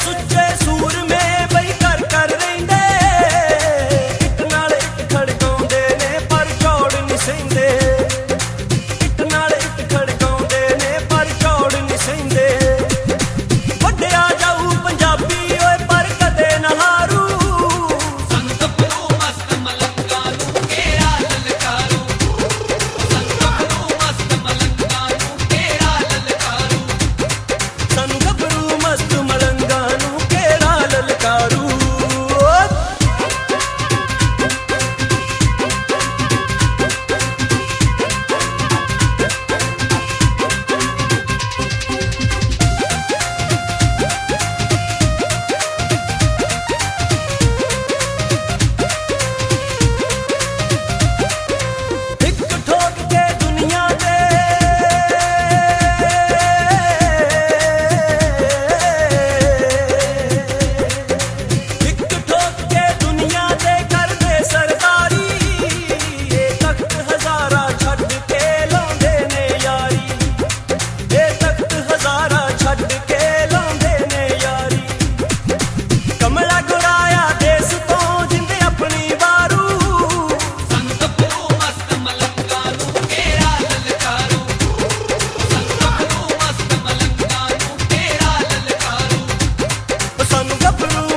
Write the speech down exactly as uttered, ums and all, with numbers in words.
ਸੁੱਚੇ ਸੂਰਮੇ ਬਈ ਕਰ ਕਰ ਰਹਿੰਦੇ ਇੱਕ ਨਾਲ ਇੱਕ ਖੜਕਾਉਂਦੇ ਨੇ ਪਰ ਚੌੜ ਨਹੀਂ ਸਹਿੰਦੇ ਇੱਕ ਨਾਲ ਇੱਕ ਖੜਕਾਉਂਦੇ ਨੇ ਪਰ ਚੌੜ ਨਹੀਂ ਸਹਿੰਦੇ ਵੱਡਿਆ ਜਾਊ ਪੰਜਾਬੀ ਓਏ ਪਰ ਕਦੇ ਨਾ ਹਾਰੂ ਸੰਗ ਗੱਭਰੂ ਮਸਤ ਮਲੰਗਾ ਨੂੰ ਕਿਹੜਾ ਲਲਕਾਰੂ ਸੰਗ ਗੱਭਰੂ ਮਸਤ ਮਲੰਗਾ ਨੂੰ ਕਿਹੜਾ ਲਲਕਾਰੂ ਸਾਨੂੰ ਗੱਭਰੂ ਮਸਤ ਮਲੰਗਾ ਨੂੰ ਕਿਹੜਾ ਲਲਕਾਰੂ ਇੱਕ ਠੋਕ ਕੇ ਦੁਨੀਆ ਦੇ ਇੱਕ ਠੋਕ ਕੇ ਦੁਨੀਆ ਦੇ ਕਰਦੇ ਸਰਦਾਰੀ ਇਹ ਤਖਤ ਹਜ਼ਾਰਾਂ ਛੱਡ ਕੇ ਲਾਉਂਦੇ ਨੇ ਯਾਰੀ ਇਹ ਤਖਤ ਹਜ਼ਾਰਾਂ ਛੱਡ ਕੇ ਲਾਉਂਦੇ ਨੇ ਯਾਰੀ ਕਮਲਾ ਗੁਰਾਇਆ ਦੇਸ ਤੋਂ ਜਿੰਦੇ ਆਪਣੀ ਵਾਰੂ ਸੰਗ ਗੱਭਰੂ ਮਸਤ ਮਲੰਗਾ ਨੂੰ ਕਿਹੜਾ ਲਲਕਾਰੂ ਸੰਗ ਗੱਭਰੂ ਮਸਤ ਮਲੰਗਾ ਨੂੰ ਕਿਹੜਾ ਲਲਕਾਰੂ ਸਾਨੂੰ ਗੱਭਰੂ